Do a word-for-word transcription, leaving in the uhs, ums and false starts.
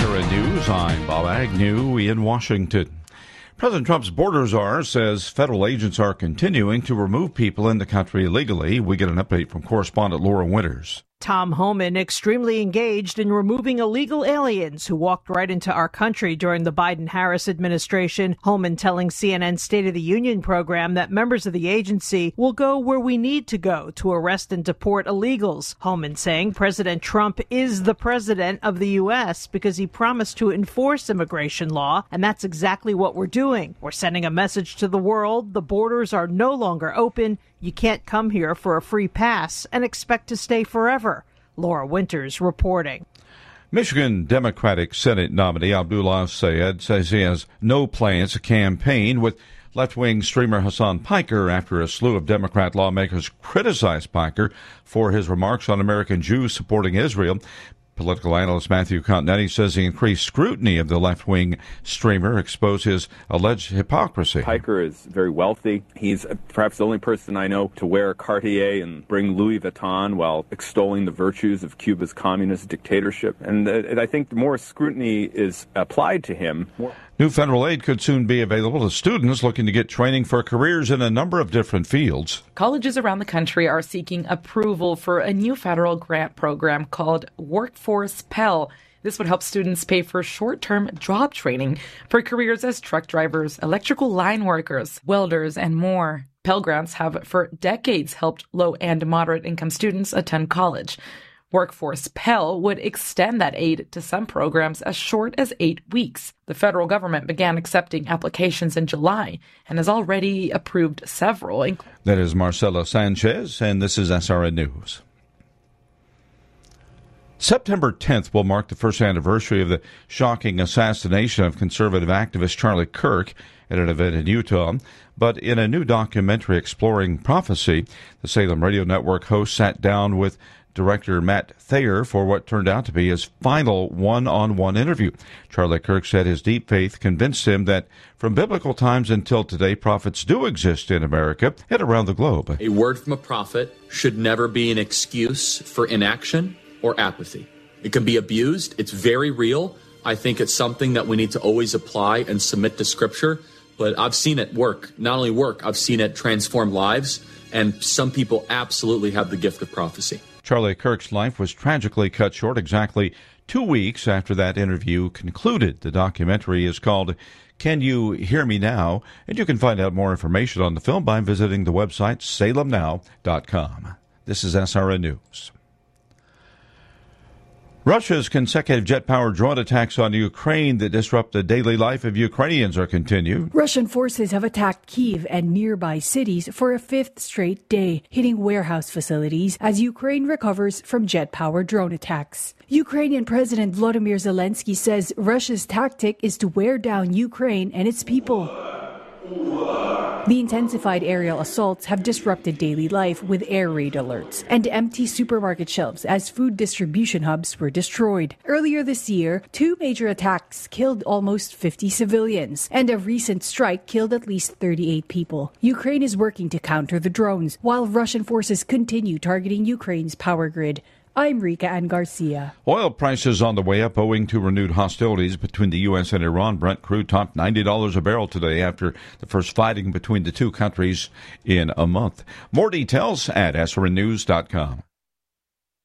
R N News, I'm Bob Agnew in Washington. President Trump's border czar says federal agents are continuing to remove people in the country illegally. We get an update from correspondent Laura Winters. Tom Homan extremely engaged in removing illegal aliens who walked right into our country during the Biden-Harris administration. Homan telling C N N's State of the Union program that members of the agency will go where we need to go to arrest and deport illegals. Homan saying President Trump is the president of the U S because he promised to enforce immigration law, and that's exactly what we're doing. We're sending a message to the world. The borders are no longer open. You can't come here for a free pass and expect to stay forever. Laura Winters reporting. Michigan Democratic Senate nominee Abdullah Sayed says he has no plans to campaign with left-wing streamer Hassan Piker after a slew of Democrat lawmakers criticized Piker for his remarks on American Jews supporting Israel. Political analyst Matthew Continetti says the increased scrutiny of the left-wing streamer exposed his alleged hypocrisy. Piker is very wealthy. He's perhaps the only person I know to wear Cartier and bring Louis Vuitton while extolling the virtues of Cuba's communist dictatorship. And uh, I think more scrutiny is applied to him. More- New federal aid could soon be available to students looking to get training for careers in a number of different fields. Colleges around the country are seeking approval for a new federal grant program called Workforce Pell. This would help students pay for short-term job training for careers as truck drivers, electrical line workers, welders, and more. Pell Grants have for decades helped low and moderate income students attend college. Workforce Pell would extend that aid to some programs as short as eight weeks. The federal government began accepting applications in July and has already approved several. That is Marcela Sanchez, and this is S R N News. September tenth will mark the first anniversary of the shocking assassination of conservative activist Charlie Kirk at an event in Utah. But in a new documentary exploring prophecy, the Salem Radio Network host sat down with director Matt Thayer for what turned out to be his final one-on-one interview. Charlie Kirk said his deep faith convinced him that from biblical times until today, prophets do exist in America and around the globe. A word from a prophet should never be an excuse for inaction or apathy. It can be abused. It's very real. I think it's something that we need to always apply and submit to Scripture. But I've seen it work. Not only work, I've seen it transform lives. And some people absolutely have the gift of prophecy. Charlie Kirk's life was tragically cut short exactly two weeks after that interview concluded. The documentary is called Can You Hear Me Now? And you can find out more information on the film by visiting the website salem now dot com. This is S R N News. Russia's consecutive jet-powered drone attacks on Ukraine that disrupt the daily life of Ukrainians are continued. Russian forces have attacked Kyiv and nearby cities for a fifth straight day, hitting warehouse facilities as Ukraine recovers from jet-powered drone attacks. Ukrainian President Volodymyr Zelensky says Russia's tactic is to wear down Ukraine and its people. The intensified aerial assaults have disrupted daily life with air raid alerts and empty supermarket shelves as food distribution hubs were destroyed. Earlier this year, two major attacks killed almost fifty civilians, and a recent strike killed at least thirty-eight people. Ukraine is working to counter the drones, while Russian forces continue targeting Ukraine's power grid. I'm Rika Ann Garcia. Oil prices on the way up owing to renewed hostilities between the U S and Iran. Brent crude topped ninety dollars a barrel today after the first fighting between the two countries in a month. More details at S R N news dot com.